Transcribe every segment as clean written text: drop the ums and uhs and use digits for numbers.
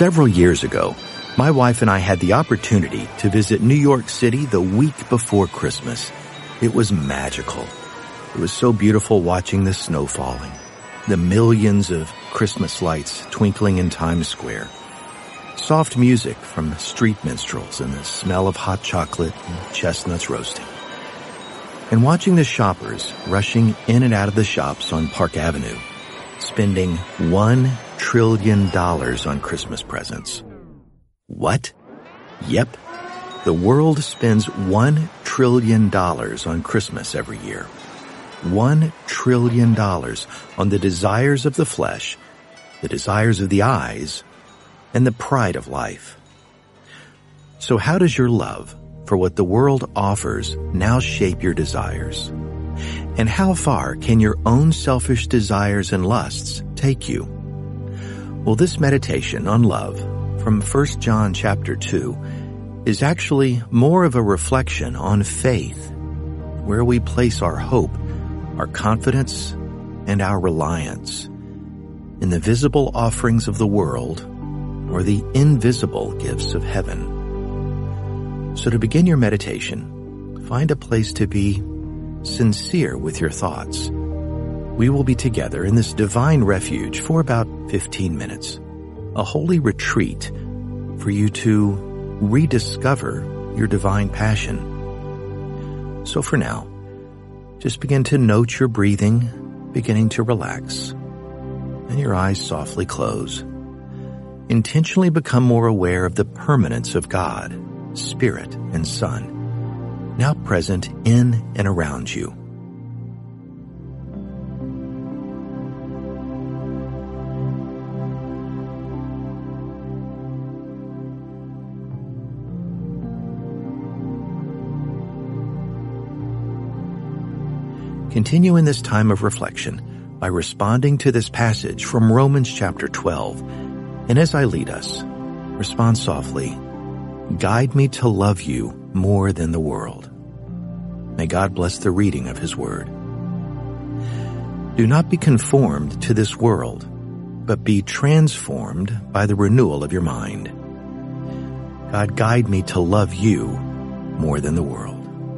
Several years ago, my wife and I had the opportunity to visit New York City the week before Christmas. It was magical. It was so beautiful watching the snow falling, the millions of Christmas lights twinkling in Times Square, soft music from street minstrels and the smell of hot chocolate and chestnuts roasting, and watching the shoppers rushing in and out of the shops on Park Avenue, spending $1 trillion on Christmas presents. What? Yep. The world spends $1 trillion on Christmas every year. $1 trillion on the desires of the flesh, the desires of the eyes, and the pride of life. So how does your love for what the world offers now shape your desires? And how far can your own selfish desires and lusts take you? Well, this meditation on love from 1 John chapter 2 is actually more of a reflection on faith, where we place our hope, our confidence, and our reliance in the visible offerings of the world or the invisible gifts of heaven. So to begin your meditation, find a place to be sincere with your thoughts. We will be together in this divine refuge for about 15 minutes, a holy retreat for you to rediscover your divine passion. So for now, just begin to note your breathing beginning to relax, and your eyes softly close. Intentionally become more aware of the permanence of God, Spirit, and Son, now present in and around you. Continue in this time of reflection by responding to this passage from Romans chapter 12. And as I lead us, respond softly, "Guide me to love you more than the world." May God bless the reading of His Word. Do not be conformed to this world, but be transformed by the renewal of your mind. God, guide me to love you more than the world.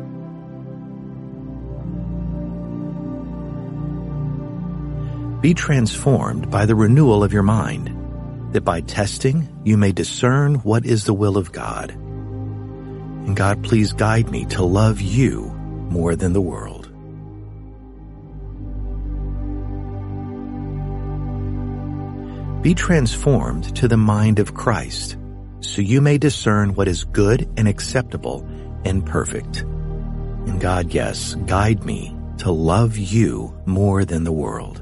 Be transformed by the renewal of your mind, that by testing you may discern what is the will of God. And God, please guide me to love you more than the world. Be transformed to the mind of Christ, so you may discern what is good and acceptable and perfect. And God, yes, guide me to love you more than the world.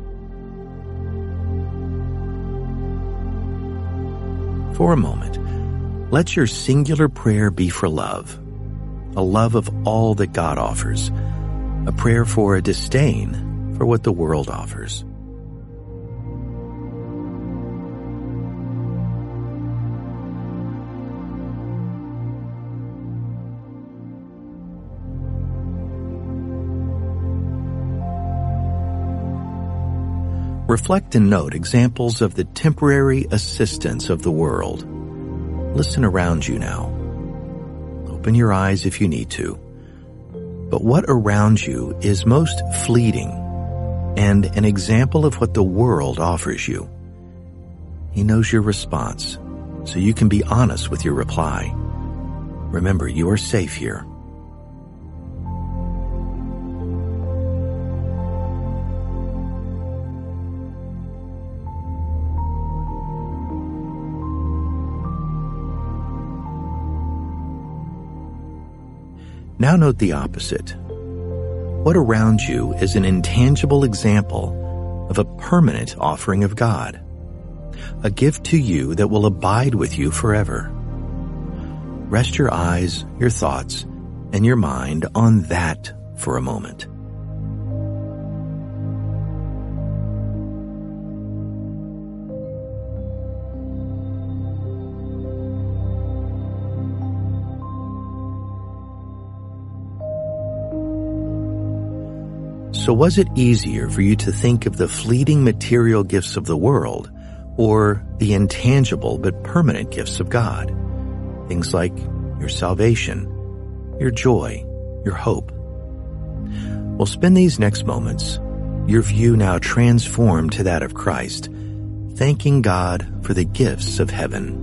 For a moment, let your singular prayer be for love, a love of all that God offers, a prayer for a disdain for what the world offers. Reflect and note examples of the temporary assistance of the world. Listen around you now. Open your eyes if you need to. But what around you is most fleeting and an example of what the world offers you? He knows your response, so you can be honest with your reply. Remember, you are safe here. Now note the opposite. What around you is an intangible example of a permanent offering of God, a gift to you that will abide with you forever. Rest your eyes, your thoughts, and your mind on that for a moment. So was it easier for you to think of the fleeting material gifts of the world or the intangible but permanent gifts of God. Things like your salvation, your joy, your hope. We'll spend these next moments, your view now transformed to that of Christ, thanking God for the gifts of heaven.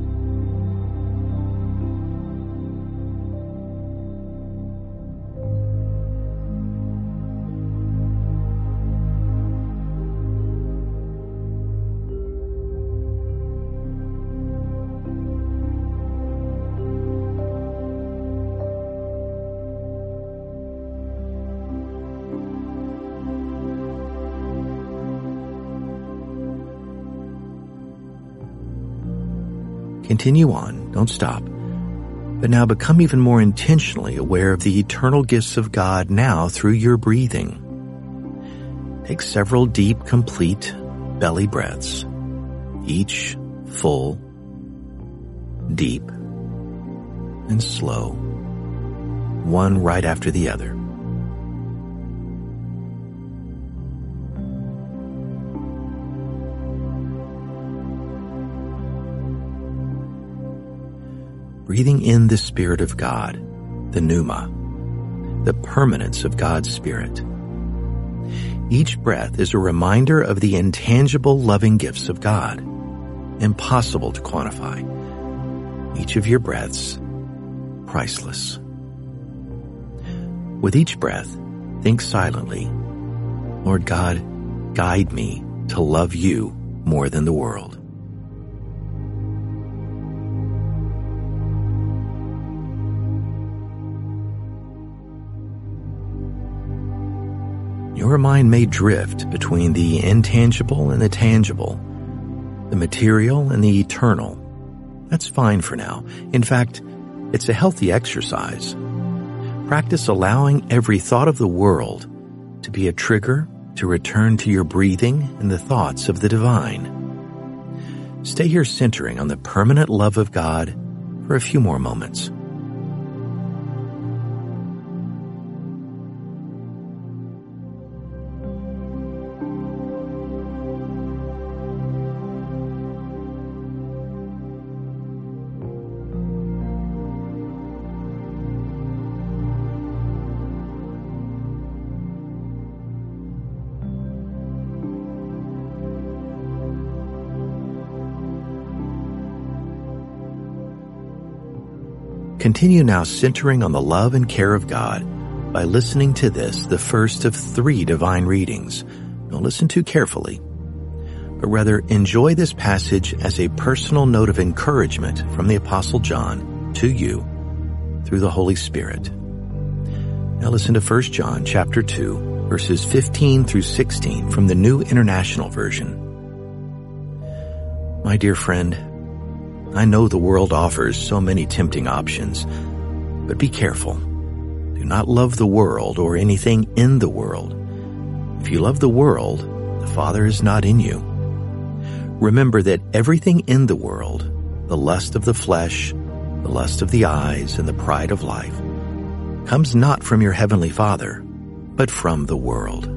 Continue on, don't stop, but now become even more intentionally aware of the eternal gifts of God now through your breathing. Take several deep, complete belly breaths, each full, deep, and slow, one right after the other. Breathing in the Spirit of God, the pneuma, the permanence of God's Spirit. Each breath is a reminder of the intangible loving gifts of God, impossible to quantify. Each of your breaths, priceless. With each breath, think silently, Lord God, guide me to love you more than the world. Your mind may drift between the intangible and the tangible, the material and the eternal. That's fine for now. In fact, it's a healthy exercise. Practice allowing every thought of the world to be a trigger to return to your breathing and the thoughts of the divine. Stay here centering on the permanent love of God for a few more moments. Continue now centering on the love and care of God by listening to this, the first of 3 divine readings. Don't listen too carefully, but rather enjoy this passage as a personal note of encouragement from the Apostle John to you through the Holy Spirit. Now listen to 1 John chapter 2, verses 15 through 16 from the New International Version. My dear friend, I know the world offers so many tempting options, but be careful. Do not love the world or anything in the world. If you love the world, the Father is not in you. Remember that everything in the world, the lust of the flesh, the lust of the eyes, and the pride of life, comes not from your heavenly Father, but from the world.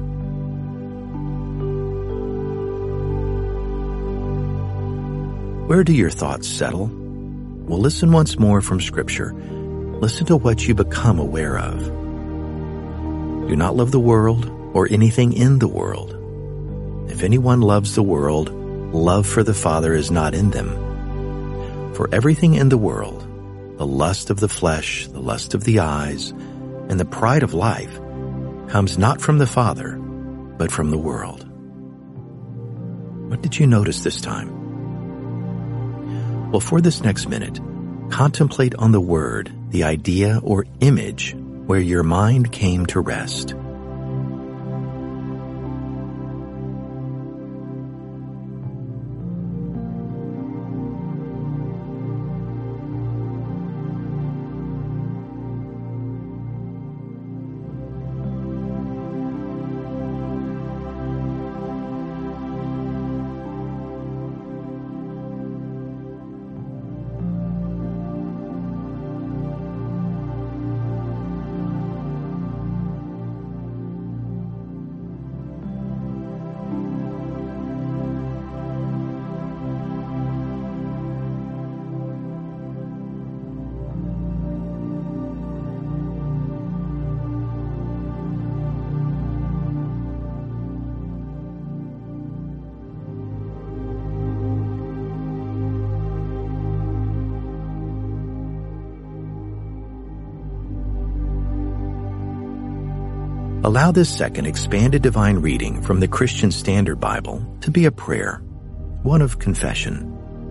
Where do your thoughts settle? Well, listen once more from Scripture. Listen to what you become aware of. Do not love the world or anything in the world. If anyone loves the world, love for the Father is not in them. For everything in the world, the lust of the flesh, the lust of the eyes, and the pride of life, comes not from the Father, but from the world. What did you notice this time? Well, for this next minute, contemplate on the word, the idea or image where your mind came to rest. Allow this second expanded divine reading from the Christian Standard Bible to be a prayer, one of confession.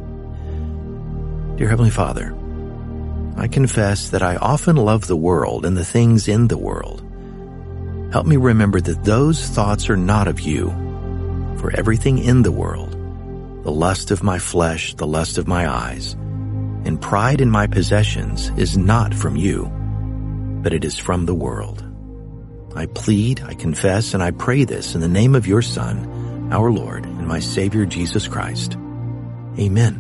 Dear Heavenly Father, I confess that I often love the world and the things in the world. Help me remember that those thoughts are not of you. For everything in the world, the lust of my flesh, the lust of my eyes, and pride in my possessions is not from you, but it is from the world. I plead, I confess, and I pray this in the name of your Son, our Lord, and my Savior Jesus Christ. Amen.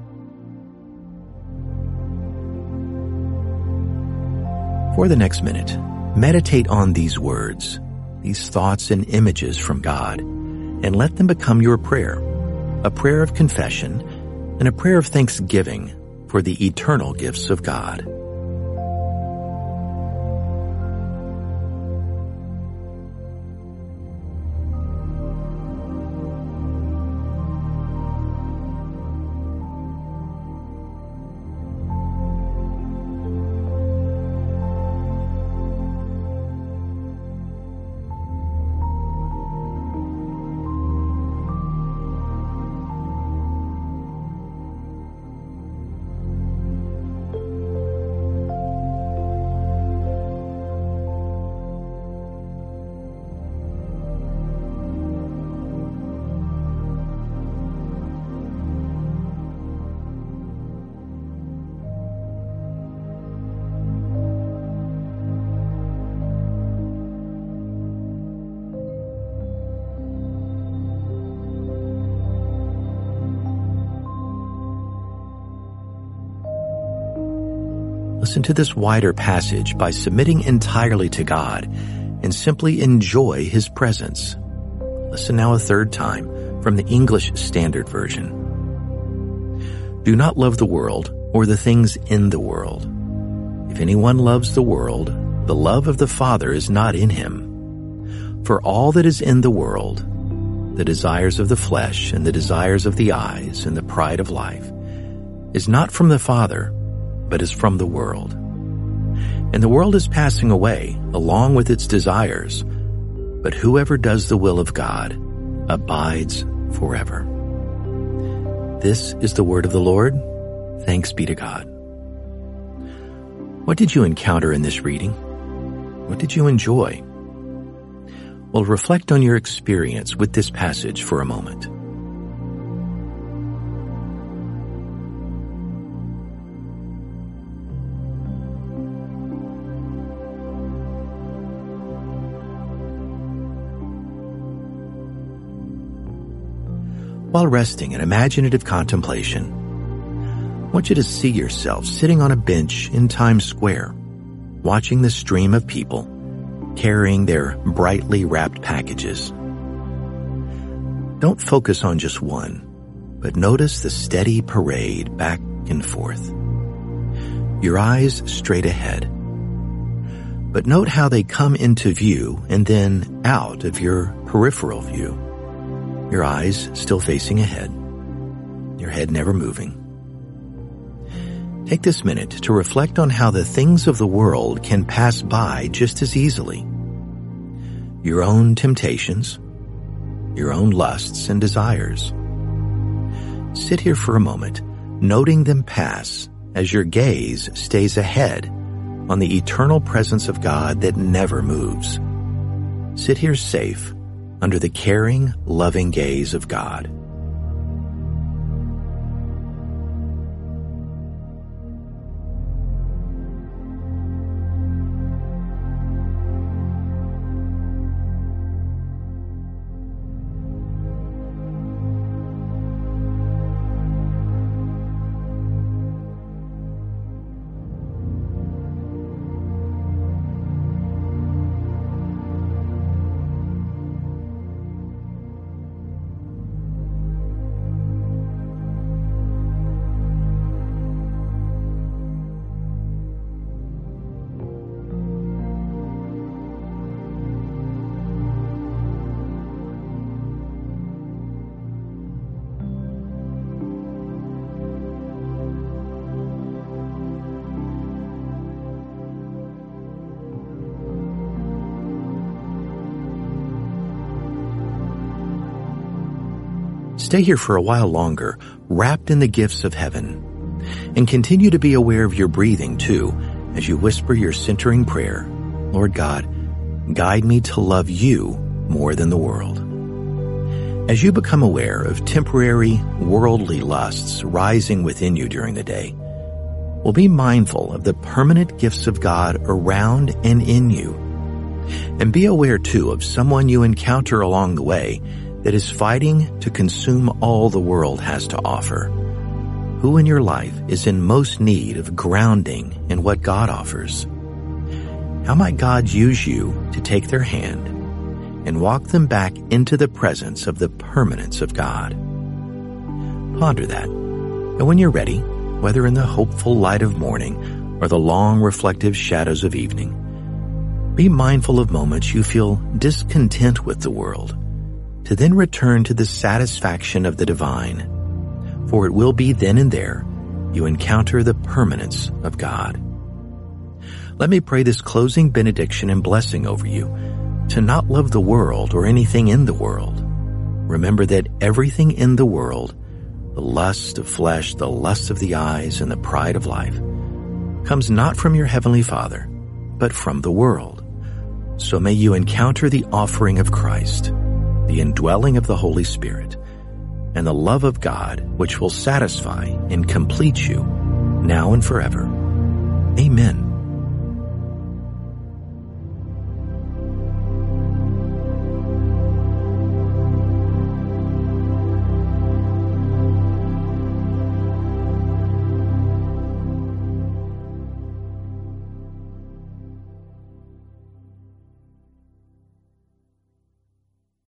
For the next minute, meditate on these words, these thoughts and images from God, and let them become your prayer, a prayer of confession and a prayer of thanksgiving for the eternal gifts of God. Listen to this wider passage by submitting entirely to God and simply enjoy His presence. Listen now a third time from the English Standard Version. Do not love the world or the things in the world. If anyone loves the world, the love of the Father is not in him. For all that is in the world, the desires of the flesh and the desires of the eyes and the pride of life, is not from the Father, but is from the world. And the world is passing away along with its desires, but whoever does the will of God abides forever. This is the word of the Lord. Thanks be to God. What did you encounter in this reading? What did you enjoy? Well, reflect on your experience with this passage for a moment. While resting in imaginative contemplation, I want you to see yourself sitting on a bench in Times Square, watching the stream of people carrying their brightly wrapped packages. Don't focus on just one, but notice the steady parade back and forth. Your eyes straight ahead. But note how they come into view and then out of your peripheral view. Your eyes still facing ahead, your head never moving. Take this minute to reflect on how the things of the world can pass by just as easily. Your own temptations, your own lusts and desires. Sit here for a moment, noting them pass as your gaze stays ahead on the eternal presence of God that never moves. Sit here safe under the caring, loving gaze of God. Stay here for a while longer, wrapped in the gifts of heaven. And continue to be aware of your breathing, too, as you whisper your centering prayer, Lord God, guide me to love you more than the world. As you become aware of temporary, worldly lusts rising within you during the day, well, be mindful of the permanent gifts of God around and in you. And be aware, too, of someone you encounter along the way that is fighting to consume all the world has to offer. Who in your life is in most need of grounding in what God offers? How might God use you to take their hand and walk them back into the presence of the permanence of God? Ponder that, and when you're ready, whether in the hopeful light of morning or the long reflective shadows of evening, be mindful of moments you feel discontent with the world, to then return to the satisfaction of the divine. For it will be then and there you encounter the permanence of God. Let me pray this closing benediction and blessing over you to not love the world or anything in the world. Remember that everything in the world, the lust of flesh, the lust of the eyes, and the pride of life, comes not from your heavenly Father, but from the world. So may you encounter the offering of Christ, the indwelling of the Holy Spirit, and the love of God, which will satisfy and complete you now and forever. Amen.